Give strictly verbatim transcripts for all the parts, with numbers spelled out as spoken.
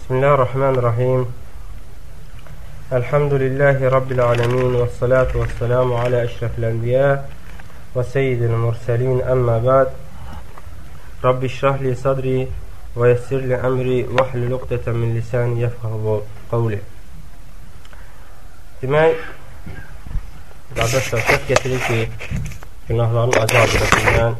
Bismillahirrahmanirrahim. Elhamdülillahi Rabbil alemin və salatu və selamu alə əşrəfil ənbiyə və seyyidil murselin əmmə bəd. Rabbi şrahli sadri və yessirli əmri və hlul uqdətən min lisani yefqahu qavli. Demək, qardaşlar, söz getirir ki, günahların acı abidəsindən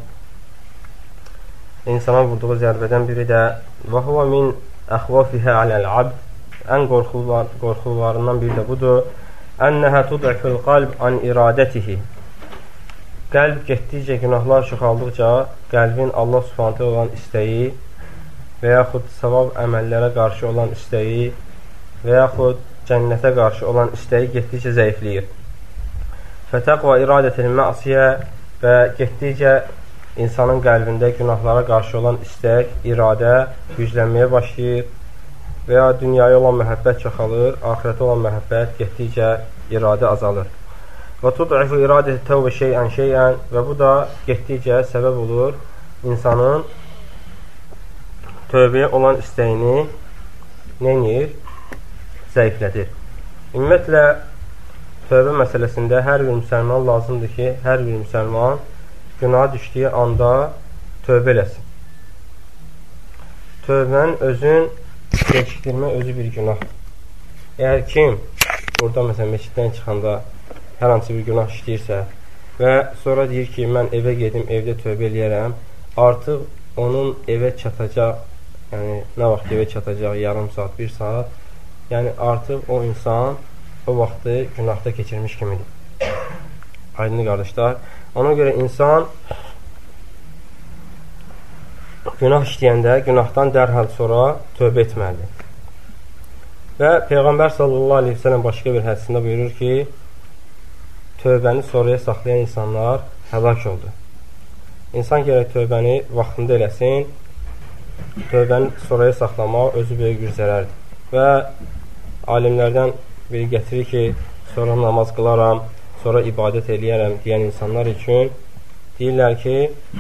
insana vurduğu zərbədən biri də və huvə min əxvafihə aləl-abd, ən qorxularından biri də budur. Ənəhə tud'iful qalb an iradətihi. Qəlb getdikcə, günahlar çoxaldıqca qəlbin Allah Subhanahu olan istəyi və yaxud savab əməllərə qarşı olan istəyi və yaxud cənnətə qarşı olan istəyi getdikcə zəifləyir. Fətəqva iradətil mə'siyə və getdikcə insanın qəlbində günahlara qarşı olan istək, iradə güclənməyə başlayır və ya dünyaya olan məhəbbət çoxalır, axirətə olan məhəbbət getdikcə iradə azalır. Və tud'ifu iradəti təvbə şeyən şeyən və bu da getdikcə səbəb olur insanın tövbəyə olan istəyini neyir? Zəiflədir. Ümumiyyətlə, tövbə məsələsində hər bir müsəlman lazımdır ki, hər bir müsəlman günaha düşdüyü anda tövbə eləsin. Tövbənin özün gecikdirmə özü bir günah. Əgər kim burada məsələn məsciddən çıxanda hər hansı bir günah işləyirsə və sonra deyir ki, mən evə gedim, evdə tövbə eləyərəm, artıq onun evə çatacaq, yəni nə vaxt evə çatacaq, yarım saat, bir saat, yəni artıq o insan o vaxtı günahda keçirmiş kimidir. Aydın qardaşlar. Ona görə insan günah işləyəndə günahdan dərhal sonra tövbə etməlidir. Və Peyğəmbər sallallahu aleyhi və səlləm başqa bir hədisində buyurur ki, tövbəni sonraya saxlayan insanlar həlak oldu. İnsan gərək tövbəni vaxtında eləsin, tövbəni sonraya saxlamaq özü böyük bir zərərdir. Və alimlərdən biri gətirir ki, sonra namaz qılaram, sonra ibadət eləyərəm deyən insanlar üçün deyirlər ki,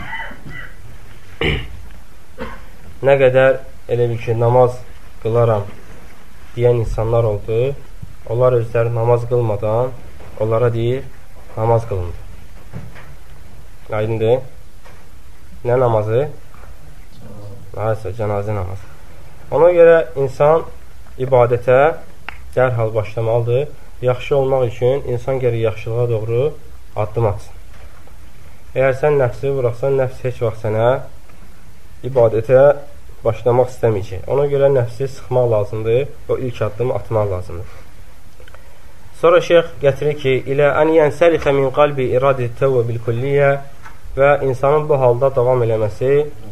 nə qədər elə bil ki, namaz qılaram deyən insanlar oldu, onlar özləri namaz qılmadan onlara deyir, namaz qılındı. Aydındır? Nə namazı? Nəyəsə, cənazə namazı. Ona görə insan ibadətə dərhal başlamalıdır. Yaxşı olmaq üçün insan gərək yaxşılığa doğru addım atsın. Əgər sən nəfsi buraxsan, nəfs heç vaxt sənə ibadətə başlamaq istəməyəcək. Ona görə nəfsi sıxmaq lazımdır, o ilk addımı atmaq lazımdır. Sonra şeyx gətirir ki, ilə ən yənsəlixə min qalbi iradət təvvə bil-kulliyyə və insanın bu halda davam eləməsi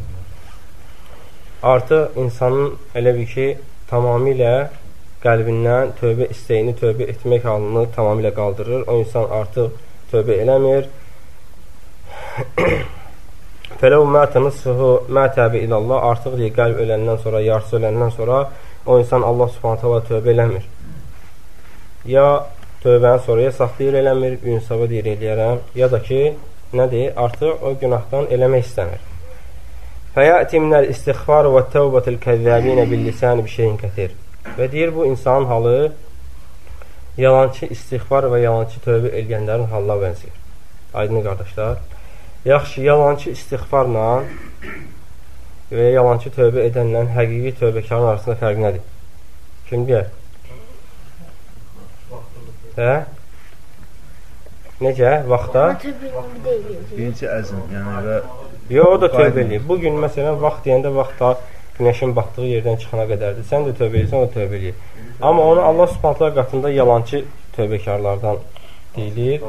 artıq insanın elə bir ki, tamamilə qəlbindən tövbə istəyini, tövbə etmək halını tamamilə qaldırır. O insan artıq tövbə eləmir. Fələv mətə nısfıhu mətəbi ilallah, artıq deyir, qəlb öləndən sonra, yarısı öləndən sonra o insan Allah subhanətə Allah tövbə eləmir. Ya tövbəni sonraya saxlayır, eləmir, gün sabah deyir, eləyərəm, ya da ki, nədir, artıq o günahdan eləmək istəmir. Fəyəti minəl istiğfar və təvbətil kəzzəbinə bil-lisəni bir şeyin kətir. Və deyir, bu insanın halı yalançı istiğfar və yalançı tövbə eləyənlərin halına bənzəyir. Aydın qardaşlar. Yaxşı, yalançı istiğfarla və yalançı tövbə edənlə həqiqi tövbəkarın arasında fərq nədir? Kim deyər? Hə? Necə? Vaxtda? Birinci əzm, yəni və... Yox, o da tövbə eləyir. Bugün, məsələn, vaxt deyəndə vaxtda günəşin batdığı yerdən çıxana qədərdir. Sən də tövbə edirsən, o da tövbə eləyir. Amma onu Allah subhanətlər qatında yalancı tövbəkarlardan deyilir.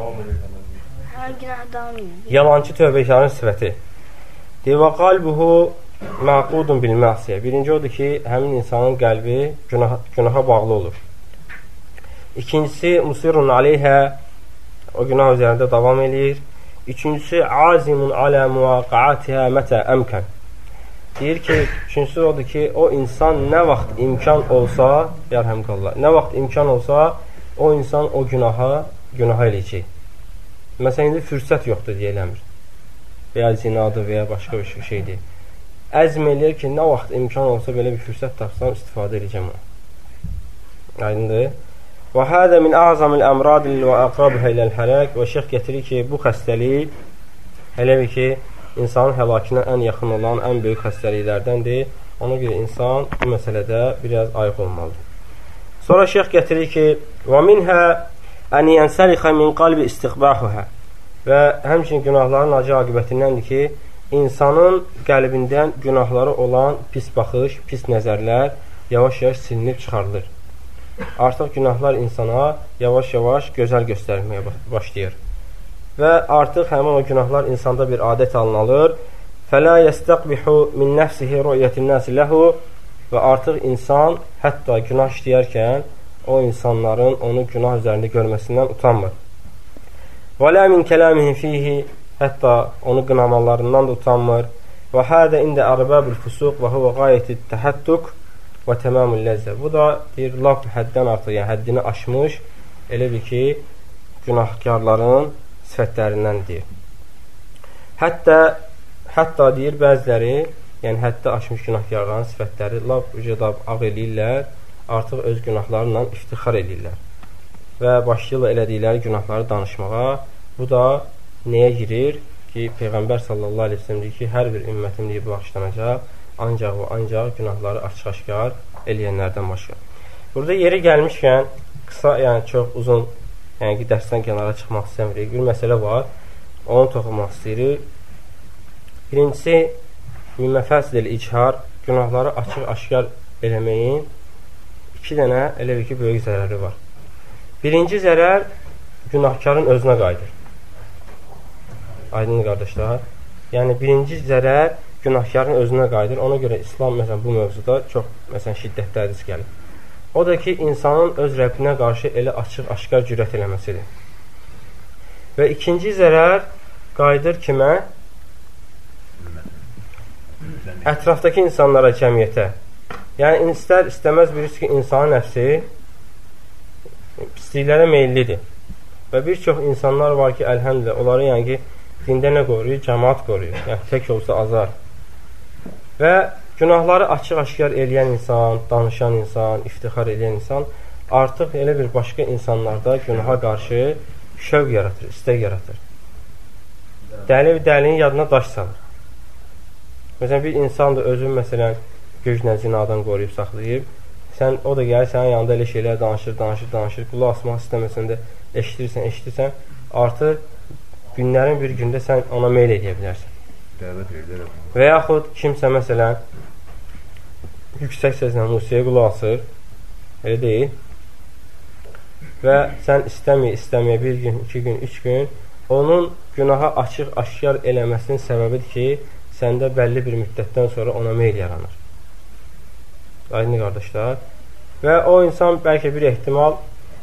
Yalancı tövbəkarın sifəti. Deyir, və qalbuhu məqudun bil-məsiyyə. Birinci odur ki, həmin insanın qəlbi günaha, günaha bağlı olur. İkincisi, musirun aleyhə, o günah üzərində davam eləyir. Üçüncüsü, azimun alə muvaqaatihə mətə əmkən. Deyir ki, üçüncüsü odur ki, o insan nə vaxt imkan olsa, yərhəmqallah, nə vaxt imkan olsa, o insan o günaha, günaha eləyəcək. Məsələn, indi fürsət yoxdur deyə eləmir. Və ya zinadır və ya başqa bir şeydir. əzm eləyir ki, nə vaxt imkan olsa belə bir fürsət tapsam, istifadə edəcəm onu. Aydındır. Və hədə min əzamil əmradil və əqrabihə iləl hələk və şeyx getirir ki, bu xəstəlik elə bir ki, insanın həlakına ən yaxın olan, ən böyük xəstəliklərdəndir. Ona görə insan bu məsələdə biraz ayıq olmalıdır. Sonra şeyx getirir ki, və minhə ən yənsəlixə min qalbi istiqbahuhə və həmçinin günahların acı aqibətindəndir ki, insanın qəlbindən günahları olan pis baxış, pis nəzərlər yavaş-yavaş silinib çıxarılır. Artıq günahlar insana yavaş-yavaş gözəl göstərməyə başlayır. Və artıq həmin o günahlar insanda bir adət alınalır. Fələ yəstəqbihu min nəfsihi rü'yətin nəsi ləhu və artıq insan hətta günah işləyərkən o insanların onu günah üzərində görməsindən utanmır. Və lə min kələmihi fihi hətta onu qınamalarından da utanmır. Və hədə ində ərbəbül fusuq və huvə qayəti təhəddük və təməmül ləzzə. Bu da deyir, laf həddən artıq, yəni həddini aşmış, elə bir ki, günahkarların sifətlərindəndir. Hətta, hətta deyir, bəziləri, yəni həddə aşmış günahkarların sifətləri laf ucadab ağ eləyirlər, artıq öz günahlarla iftixar eləyirlər və başlayırlar elədikləri günahları danışmağa. Bu da nəyə girir ki, Peyğəmbər sallallahu aleyhi ve sellem deyir ki, hər bir ümmətim deyir, bağışlanacaq, ancaq və ancaq günahları açıq-aşkar eləyənlərdən başqa. Burada yeri gəlmişkən, qısa, yəni çox uzun, yəni ki, dərsdən kənara çıxmaq istəmirik. Bir məsələ var, onu toxunmaq istəyirik. Birincisi, müməfəsil icihar, günahları açıq-aşkar eləməyin iki dənə elə bir ki, böyük zərəri var. Birinci zərər günahkarın özünə qayıdır. Aydın qardaşlar. Yəni, birinci zərər günahkarın özünə qayıdır. Ona görə İslam məsələn, bu mövzuda çox məsələn, şiddətli hədis gəlir. O da ki, insanın öz Rəbbinə qarşı elə açıq-aşkar cürət eləməsidir. Və ikinci zərər qayıdır kimə? Ətrafdakı insanlara, cəmiyyətə. Yəni, istər istəməz bilirsiniz ki, insanın nəfsi pisliklərə meyillidir. Və bir çox insanlar var ki, əlhəmdülə, onları yəni ki, dində nə qoruyur? Cəmaat qoruyur. Yəni, tək olsa azar. Və günahları açıq-aşkar eləyən insan, danışan insan, iftixar eləyən insan artıq elə bir başqa insanlarda günaha qarşı şövq yaratır, istək yaratır. Dəli bir dəlinin yadına daş salır. Məsələn, bir insan da özün məsələn gözlə zinadan qoruyub, saxlayıb. Sən, o da gəlir, sənin yanında elə şeylər danışır, danışır, danışır. Qulaq asmaq istəməsən də eşitirsən, eşitirsən. Artıq günlərin bir gündə sən ona meyl edə bilərsən. Və yaxud kimsə məsələn yüksək səslə musiqiyə qulaq asır, elə deyil. Və sən istəməyə, istəməyə bir gün, iki gün, üç gün onun günaha açıq-aşkar eləməsinin səbəbidir ki, səndə bəlli bir müddətdən sonra ona meyl yaranır. Aydın qardaşlar. Və o insan bəlkə bir ehtimal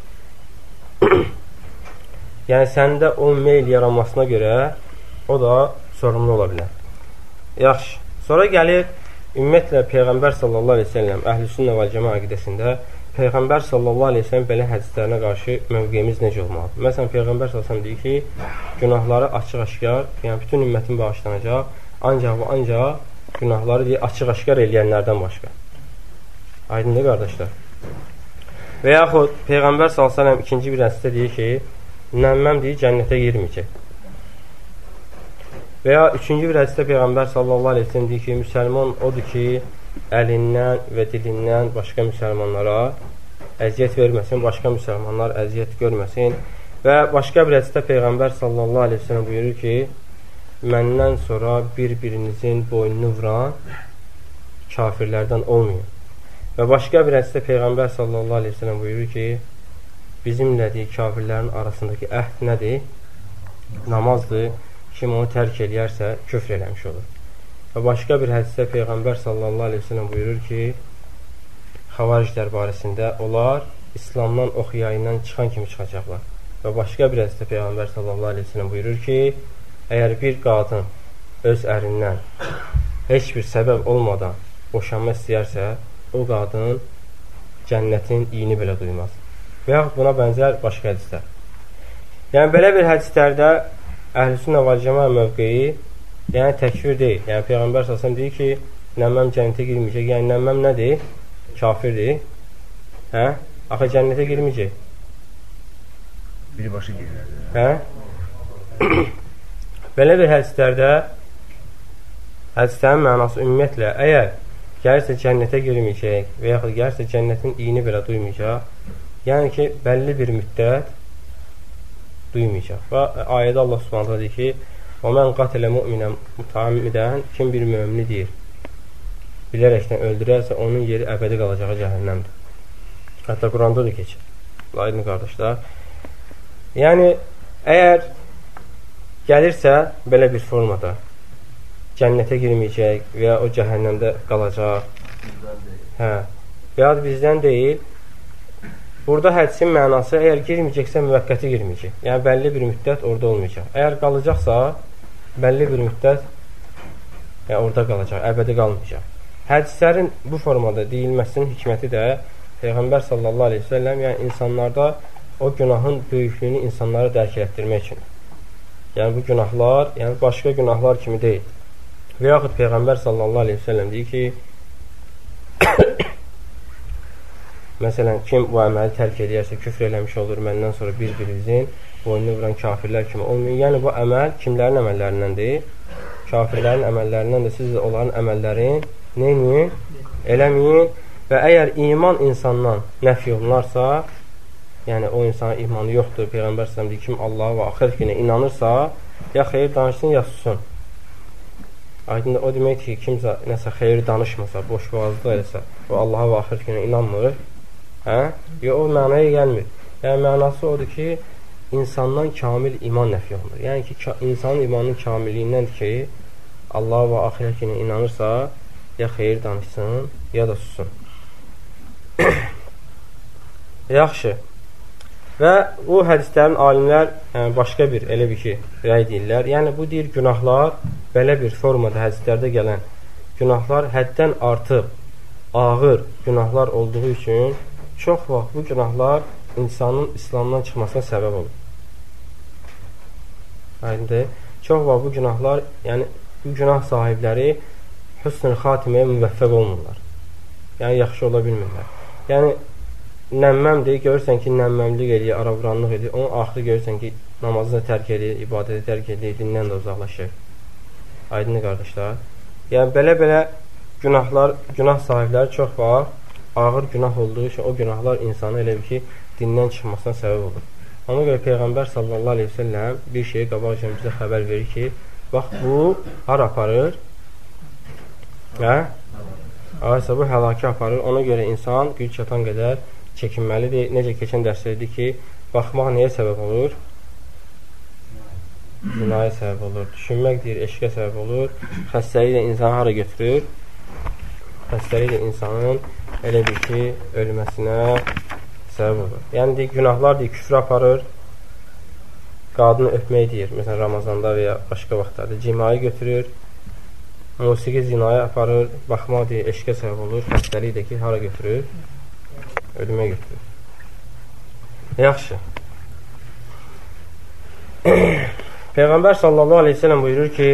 yəni səndə o meyl yaranmasına görə o da sorumlu ola bilər. Yaxşı. Sonra gəlir ümumiyyətlə Peyğəmbər sallallahu aleyhi ve sellem əhl-i-sünnə və cəma əqidəsində Peyğəmbər sallallahu aleyhi ve sellem belə hədislərinə qarşı mövqeyimiz necə olmalıdır? Məsələn, Peyğəmbər sallallahu aleyhi ve sellem deyir ki, günahları açıq-aşkar, yəni bütün ümmətin bağışlanacaq, ancaq və ancaq günahları deyir, açıq-aşkar eləyənlərdən başqa. Aydındır, qardaşlar. Və yaxud Peyğəmbər sallallahu aleyhi ve sellem ikinci bir hədisdə deyir ki, nəmməm deyir, cənnətə girməyəcək. Və ya üçüncü bir hədisdə Peyğəmbər sallallahu aleyhi ve sellem deyir ki, müsəlman odur ki, əlindən və dilindən başqa müsəlmanlara əziyyət verməsin, başqa müsəlmanlar əziyyət görməsin. Və başqa bir hədisdə Peyğəmbər sallallahu aleyhi ve sellem buyurur ki, məndən sonra bir-birinizin boynunu vuran kafirlərdən olmayın. Və başqa bir hədisdə Peyğəmbər sallallahu aleyhi ve sellem buyurur ki, bizimlə deyir, kafirlərin arasındakı əhd nədir? Namazdır. Kim onu tərk eləyərsə, küfr eləmiş olur. Və başqa bir hədisdə Peyğəmbər sallallahu aleyhi ve sellem buyurur ki, xavariclər barəsində onlar İslamdan ox yayından çıxan kimi çıxacaqlar. Və başqa bir hədisdə Peyğəmbər sallallahu aleyhi ve sellem buyurur ki, əgər bir qadın öz ərindən heç bir səbəb olmadan boşanma istəyərsə, o qadın cənnətin iyini belə duymaz. Və yaxud buna bənzər başqa hədislər. Yəni, belə bir hədislərdə Əhl-i Sünnə və Cəmaə mövqeyi yəni təkfir deyil. Yəni Peyğəmbər sallallahu deyir ki, Nəmməm cənnətə girməyəcək. Yəni, nəmməm nədir? Kafirdir. Hə? Axı, cənnətə girməyəcək. Birbaşa girir. Hə? Belə bir hədislərdə hədislərin mənası ümumiyyətlə, əgər gəlirsə cənnətə girməyəcək və yaxud gəlirsə cənnətin iyini belə duymayacaq, yəni ki, bəlli bir müddət duymayacaq. Və ayədə Allah Subhanahu deyir ki, وَمَنْ قَتَلَ مُؤْمِنًا مُتَعَمِّدًا Kim bir mömini deyir, bilərəkdən öldürərsə, onun yeri əbədi qalacağı cəhənnəmdir. Hətta Quranda da keçir. Aydın qardaşlar. Yəni, əgər gəlirsə belə bir formada cənnətə girməyəcək və ya o cəhənnəmdə qalacaq, hə, və ya bizdən deyil, burada hədisin mənası, əgər girməyəcəksə müvəqqəti girməyəcək. Yəni, bəlli bir müddət orada olmayacaq. Əgər qalacaqsa, bəlli bir müddət yəni, orada qalacaq, əbədi qalmayacaq. Hədislərin bu formada deyilməsinin hikməti də Peyğəmbər sallallahu aleyhi ve sellem yəni insanlarda o günahın böyüklüyünü insanlara dərk etdirmək üçün. Yəni, bu günahlar yəni, başqa günahlar kimi deyil. Və yaxud Peyğəmbər sallallahu aleyhi ve sellem deyir ki, məsələn, kim bu əməli tərk edərsə, küfr eləmiş olur, məndən sonra bir-birinizin boynunu vuran kafirlər kimi olmuyor. Yəni, bu əməl kimlərin əməllərindəndir? Kafirlərin əməllərindən də siz də onların əməllərin neyini? Eləməyin. Və əgər iman insandan nəfi olunarsa, yəni o insana imanı yoxdur, Peyğəmbər sallallahu əleyhi və səlləm deyir, kim Allaha və axir günə inanırsa, ya xeyir danışsın, ya sussun. Aydın o deməkdir ki, kimsə nəsə xeyir danışmasa, boş boğazlıq eləsə, o Allaha və axir günə inanmır, hə? Ya o mənaya gəlmir. Yəni mənası odur ki, insandan kamil iman nəfi olunur. Yəni ki, insanın imanının kamilliyindəndir ki, Allaha və axir günə inanırsa, ya xeyir danışsın, ya da sussun. Yaxşı. Və bu hədislərin alimlər yəni, başqa bir elə bir ki, rəy deyirlər. Yəni, bu deyir günahlar, belə bir formada hədislərdə gələn günahlar həddən artıq, ağır günahlar olduğu üçün çox vaxt bu günahlar insanın İslamdan çıxmasına səbəb olur. Aydındır. Çox vaxt bu günahlar, yəni bu günah sahibləri hüsn-ül xatiməyə müvəffəq olmurlar. Yəni, yaxşı ola bilmirlər. Yəni, nəmməmdir, görürsən ki, nəmməmlik edir, araburanlıq edir, onun axırı görürsən ki, namazını tərk edir, ibadəti tərk edir, dindən də uzaqlaşır. Aydın qardaşlar. Yəni, belə-belə günahlar, günah sahibləri çox var, ağır günah olduğu üçün o günahlar insanı elə bir ki, dindən çıxmasına səbəb olur. Ona görə Peyğəmbər sallallahu aleyhi ve sellem bir şeyi qabaqca bizə xəbər verir ki, bax, bu har aparır və aysa bu həlakə aparır. Ona görə insan güc çatan qədər çəkinməlidir. Necə keçən dərslərdir ki, baxmaq nəyə səbəb olur? Zinaya səbəb olur. Düşünmək deyir, eşqə səbəb olur. Xəstəliyi də insanı hara götürür? Xəstəliyi də insanın elə bir ki, ölməsinə səbəb olur. Yəni, deyir, günahlar deyir, küfrə aparır. Qadını öpmək deyir, məsələn, Ramazanda və ya başqa vaxtlarda cimayı götürür. Musiqi zinaya aparır, baxmaq deyir, eşqə səbəb olur, xəstəliyi də ki, hara götürür? Ölümə götürür. Yaxşı. Peyğəmbər sallallahu aleyhi ve sellem buyurur ki,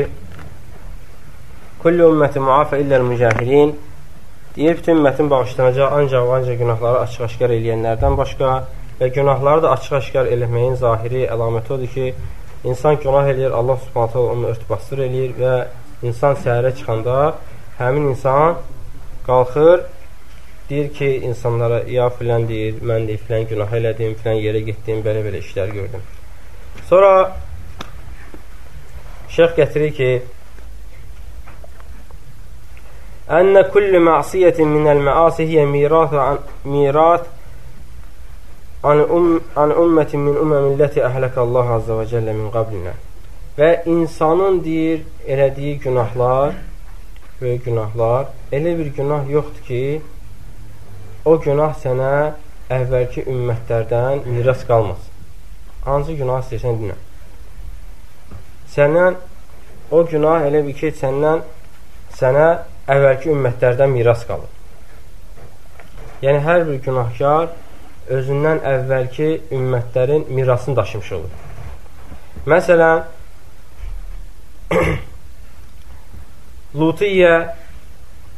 Kullu ümməti muafə illər mücahilin deyir, bütün ümmətin bağışlanacaq ancaq ancaq günahları açıq-aşkar eləyənlərdən başqa və günahları da açıq-aşkar eləməyin zahiri əlaməti odur ki, insan günah eləyir, Allah subhanətə onu örtbasdır eləyir və İnsan səhərə çıxanda həmin insan qalxır, deyir ki, insanlara ya filan deyir, mən deyir, filan günah elədim, filan yerə getdim, belə-belə işlər gördüm. Sonra şeyx gətirir ki, Ənə kulli məsiyyətin minəl məasi hiyə mirat an ümmətin min üməmilləti əhləkə Allah azza və cəllə min qablinə. Və insanın deyir, elədiyi günahlar, böyük günahlar, elə bir günah yoxdur ki, o günah sənə əvvəlki ümmətlərdən miras qalmaz. Hansı günah istəyirsən dinlə. Səndən, o günah elə bir ki, səndən, sənə əvvəlki ümmətlərdən miras qalır. Yəni, hər bir günahkar özündən əvvəlki ümmətlərin mirasını daşımış olur. Məsələn, Lutiyyə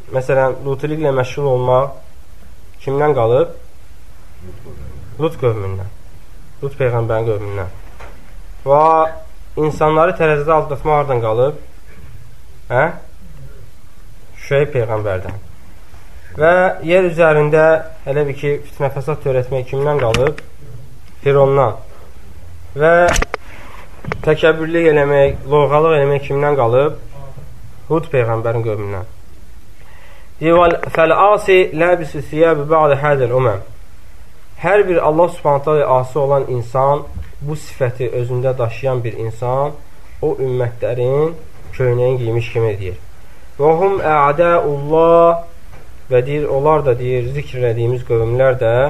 məsələn, lutiliklə məşğul olmaq kimdən qalıb? Lut qövmündən. Lut Peyğəmbərin qövmündən. Və insanları tərəzidə aldatmaq hardan qalıb? Hə? Şüeyb Peyğəmbərdən. Və yer üzərində elə bir ki, fitnə fəsad törətmək kimdən qalıb? Firondan. Və təkəbbürlük eləmək, lovğalıq eləmək kimdən qalıb? Hud Peyğəmbərin qövmündən. Fəl-asi ləbisü siyəbi bə'də hədəl uməm. Hər bir Allah Subhanahu taala asi olan insan, bu sifəti özündə daşıyan bir insan, o ümmətlərin köynəyin giymiş kimi deyir. Və hum ə'dəullah və deyir, onlar da deyir, zikr ediyimiz qövmlər də,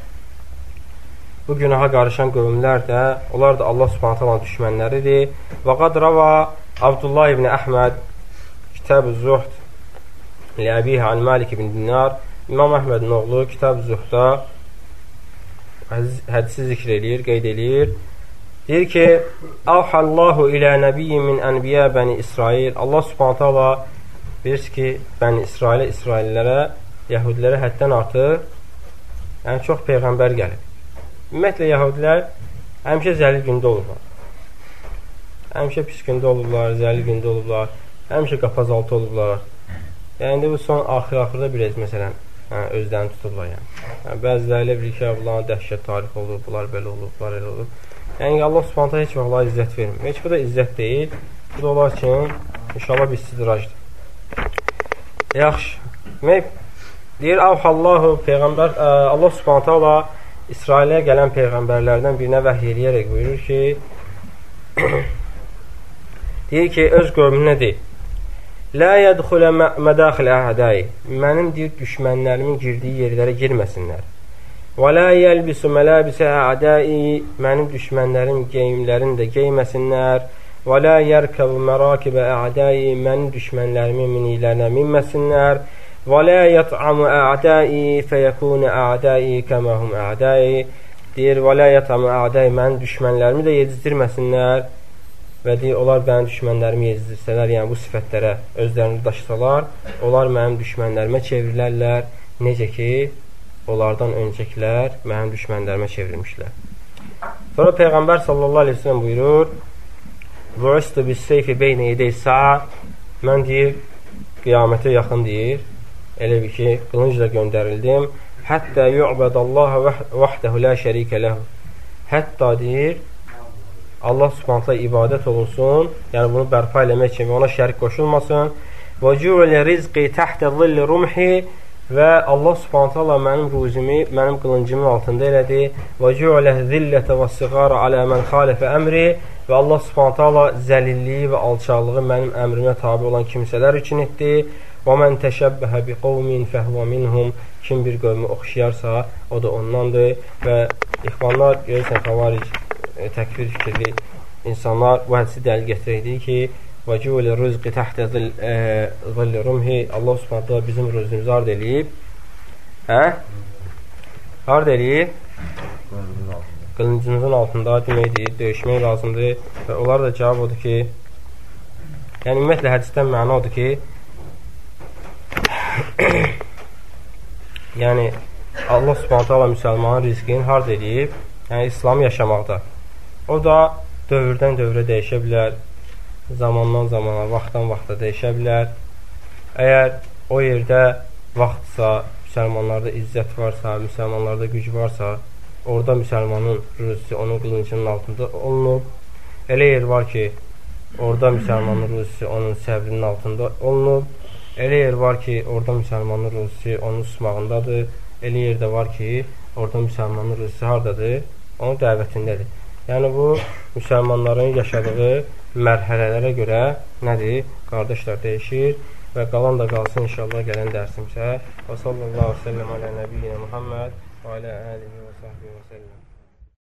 bu günaha qarışan qövmlər də, onlar da Allah Subhanahu taala düşmənləridir. Və qad rava Abdullah ibn Əhməd Kitab-ı Zuhd Li-Əbihi an Malik ibn Dinar. İmam Əhmədin oğlu Kitab-ı Zuhdda hədisi zikr edir, qeyd edir. Deyir ki, Avhallahu ilə nəbiyyin min ənbiyə bəni İsrail. Allah Subhanahu taala bilirsiniz ki, bəni İsrailə, İsraillərə, Yahudilərə həddən artıq, yəni çox Peyğəmbər gəlib. Ümumiyyətlə, Yahudilər həmişə zəlil gündə olurlar. Həmişə pis gündə olurlar, zəlil gündə olurlar, həmişə qapazaltı olurlar. Yəni, bu son axır-axırda biraz, məsələn, hə, özlərini tutublar. Yəni. Yəni, bəziləri ilə bir iki bunların dəhşət tarix olur, bunlar belə olur, bunlar elə olur. Yəni, Allah Subhanahu taala heç vaxt izzət vermir. Heç bu da izzət deyil. Bu da onlar üçün, inşallah bir istidracdır. Yaxşı. Deyir, Avhallahu, Peyğəmbər, ə, Allah Subhanahu taala İsrailə gələn Peyğəmbərlərdən birinə vəhiy eləyərək buyurur ki, deyir ki, öz qövmünə deyir, Lə yədxulə mədaxilə əhədəyi. Mənim deyir, düşmənlərimin girdiyi yerlərə girməsinlər. Və lə yəlbisu mələbisə əhədəyi. Mənim düşmənlərim geyimlərini də geyməsinlər. Və lə yərkəbu mərakibə əhədəyi. Mənim düşmənlərimin miniklərinə minməsinlər. Və lə yət'amu əhədəyi fəyəkunə əhədəyi kəməhum əhədəyi. Deyir, və lə yət'amu əhədəyi. Mənim düşmənlərimi də yedizdirməsinlər. Və deyir, onlar mənim düşmənlərimi yezdirsələr, yəni bu sifətlərə özlərini daşısalar, onlar mənim düşmənlərimə çevrilərlər, necə ki, onlardan öncəkilər mənim düşmənlərimə çevrilmişlər. Sonra Peyğəmbər sallallahu aleyhi ve sellem buyurur, Bu'istu bis-seyfi beynə yedey sa'a. Mən deyir, qiyamətə yaxın deyir, elə bir ki, qılıncla göndərildim. Həttə yu'bədallaha vəhdəhu la şərikə ləhu. Hətta deyir, Allah Subhanahu taala ibadət olunsun, yəni bunu bərpa eləmək kimi ona şərik qoşulmasın. Və cu'lə rizqi təhtə zilli rumhi. Və Allah Subhanahu taala mənim ruzimi mənim qılıncımın altında elədi. Və cu'lə zillətə və siğara alə mən xalifə əmri. Və Allah Subhanahu taala zəlilliyi və alçaqlığı mənim əmrimə tabi olan kimsələr üçün etdi. Və mən təşəbbəhə bi qavmin fəhvə minhum. Kim bir qövmü oxşayarsa, o da ondandır. Və ixvanlar, görürsən, xavaric təkfir fikirli insanlar bu hədisi dəlil gətirəkdir ki, və cüvəli rüzqi təhtə zilli rumhi. Allah Subhanahu taala bizim rüzqimizi harda eləyib? Hə? Harda eləyib? Qılıncımızın altında deməkdir, döyüşmək lazımdır. Və onlar da cavab odur ki, yəni ümumiyyətlə hədisdən məna odur ki, yəni Allah Subhanahu taala müsəlmanın rizqini harda eləyib? Yəni İslamı yaşamaqda. O da dövrdən dövrə dəyişə bilər, zamandan zamana, vaxtdan vaxta dəyişə bilər. Əgər o yerdə vaxtsa, müsəlmanlarda izzət varsa, müsəlmanlarda güc varsa, orada müsəlmanın rüzisi onun qılıncının altında olunub. Elə yer var ki, orada müsəlmanın rüzisi onun səbrinin altında olunub. Elə yer var ki, orada müsəlmanın rüzisi onun susmağındadır. Elə yerdə var ki, orada müsəlmanın rüzisi hardadır? Onun dəvətindədir. Yəni, bu, müsəlmanların yaşadığı mərhələlərə görə nədir? Qardaşlar dəyişir və qalan da qalsın inşallah gələn dərsimsə. Və sallallahu aleyhi və səlləm alə nəbiyyinə Muhammed və alə əlihi və səhbihi və səlləm.